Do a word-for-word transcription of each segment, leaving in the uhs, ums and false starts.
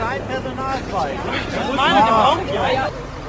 kein Personalausweis. Das ist meine gebraucht? Ja, ja.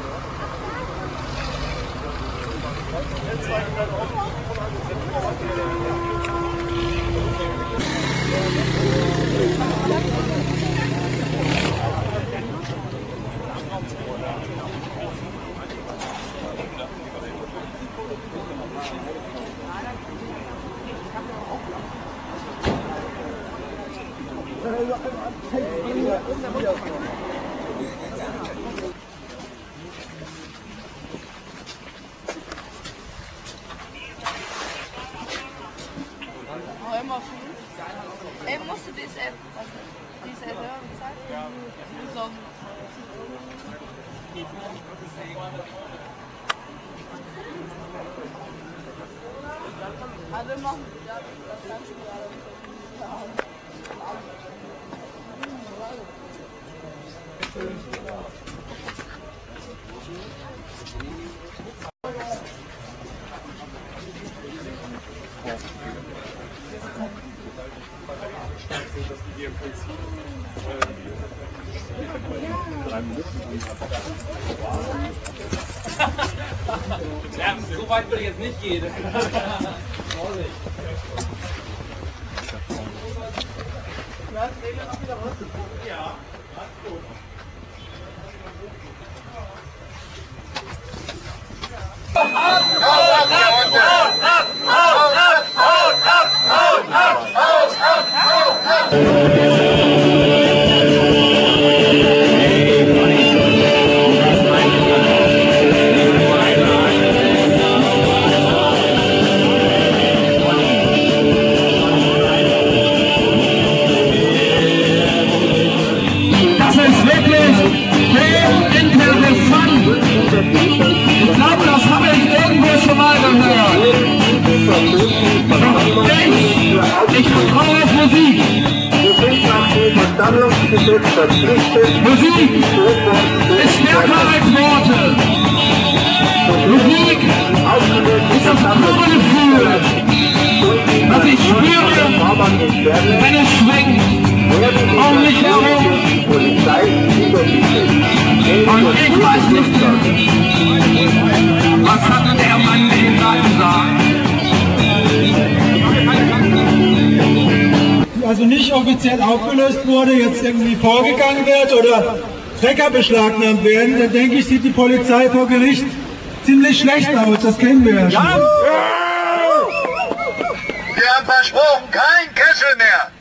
Er musste diese App, also diese App zeigen. So. Also machen wir das Ganze gerade. Ja, so weit würde ich jetzt nicht gehen. Ja, alles gut. Ich vertraue auf Musik. Wir sind nach dem Versammlungsgesetz verpflichtet. Musik ist stärker als Worte. Musik ist das pure Gefühl, was ich spüre, wenn es schwingt um mich herum. Und ich weiß nicht, was hatte der Mann in seinem Sarg. Also nicht offiziell aufgelöst wurde, jetzt irgendwie vorgegangen wird oder Trecker beschlagnahmt werden, dann denke ich, sieht die Polizei vor Gericht ziemlich schlecht aus, das kennen wir ja schon. Ja. Wir haben versprochen, kein Kessel mehr!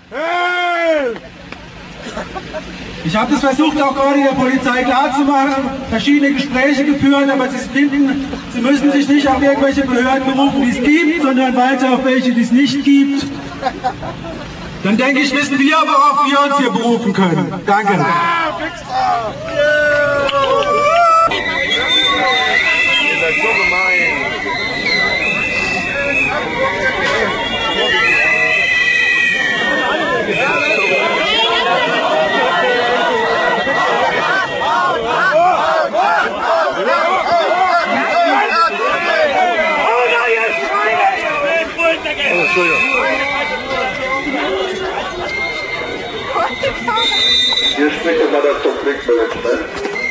Ich habe das versucht auch gerade der Polizei klarzumachen, verschiedene Gespräche geführt, aber sie finden, sie müssen sich nicht auf irgendwelche Behörden berufen, die es gibt, sondern weiter auf welche, die es nicht gibt. Dann denke ich, wissen wir, worauf wir uns hier berufen können. Danke. Ihr seid so gemein. Hier spricht immer das Konfliktmanagement.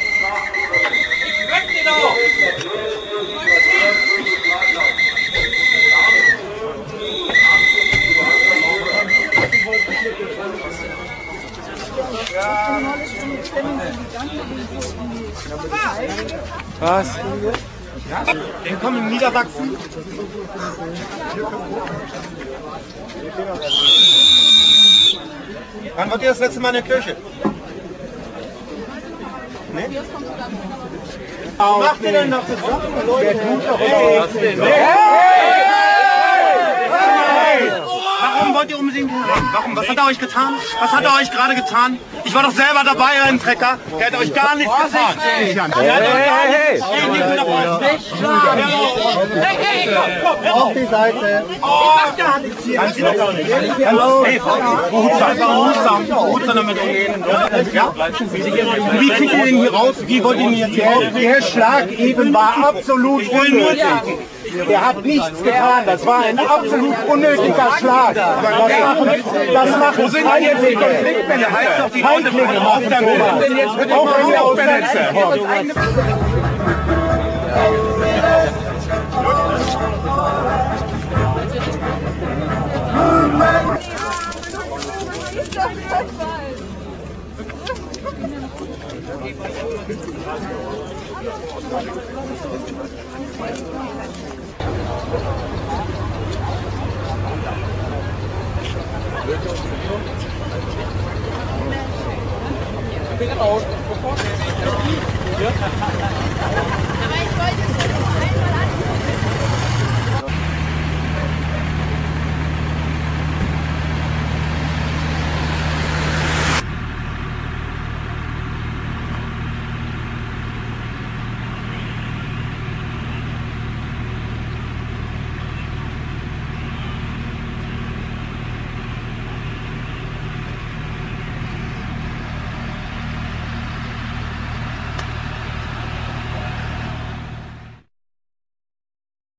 Was? Wir kommen in Niedersachsen. Wann wart ihr das letzte Mal in der Kirche? Nee? Was macht ihr denn noch für Sachen, Leute? Warum wollt ihr unbedingt rein? Warum? Was hat er euch getan? Was hat er euch gerade getan? Ich war doch selber dabei, ein Trecker. Der hat euch gar nichts getan. Der hat euch gar nichts getan. Auf die Seite. Kann sie doch gar nicht. Hey, behutsam, behutsam, behutsam damit umgehen. Ja? Wie kriegt ihr den hier raus? Wie wollt ihr ihn jetzt hier raus? Der Schlag eben war absolut unnötig. Er hat nichts getan. Das war ein absolut unnötiger Schlag. Das machen, das machen Feindlinge. Feindlinge machen sowas. Auch wenn wir aus Aber ich wollte es einmal